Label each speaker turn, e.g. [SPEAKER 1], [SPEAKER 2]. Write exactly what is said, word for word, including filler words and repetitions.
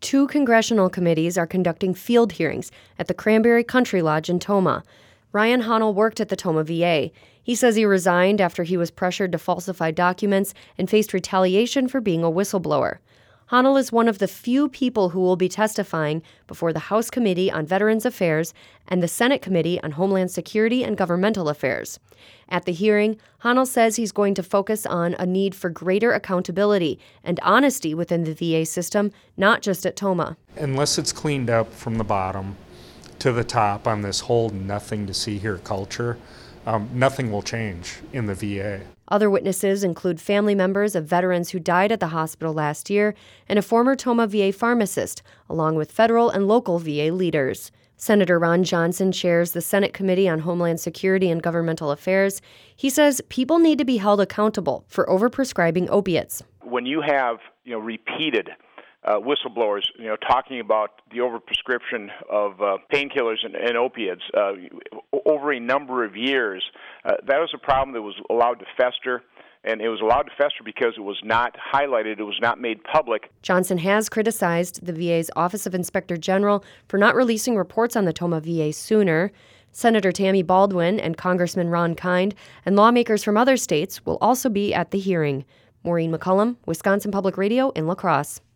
[SPEAKER 1] Two congressional committees are conducting field hearings at the Cranberry Country Lodge in Tomah. Ryan Honnell worked at the Tomah V A. He says he resigned after he was pressured to falsify documents and faced retaliation for being a whistleblower. Honnell is one of the few people who will be testifying before the House Committee on Veterans Affairs and the Senate Committee on Homeland Security and Governmental Affairs. At the hearing, Honnell says he's going to focus on a need for greater accountability and honesty within the V A system, not just at Tomah.
[SPEAKER 2] Unless it's cleaned up from the bottom to the top on this whole nothing to see here culture, um, nothing will change in the V A.
[SPEAKER 1] Other witnesses include family members of veterans who died at the hospital last year and a former Tomah V A pharmacist, along with federal and local V A leaders. Senator Ron Johnson chairs the Senate Committee on Homeland Security and Governmental Affairs. He says people need to be held accountable for overprescribing opiates.
[SPEAKER 3] When you have, you know, repeated Uh, whistleblowers, you know, talking about the overprescription of uh, painkillers and, and opiates uh, over a number of years. Uh, that was a problem that was allowed to fester, and it was allowed to fester because it was not highlighted, it was not made public.
[SPEAKER 1] Johnson has criticized the V A's Office of Inspector General for not releasing reports on the Tomah V A sooner. Senator Tammy Baldwin and Congressman Ron Kind and lawmakers from other states will also be at the hearing. Maureen McCullum, Wisconsin Public Radio in La Crosse.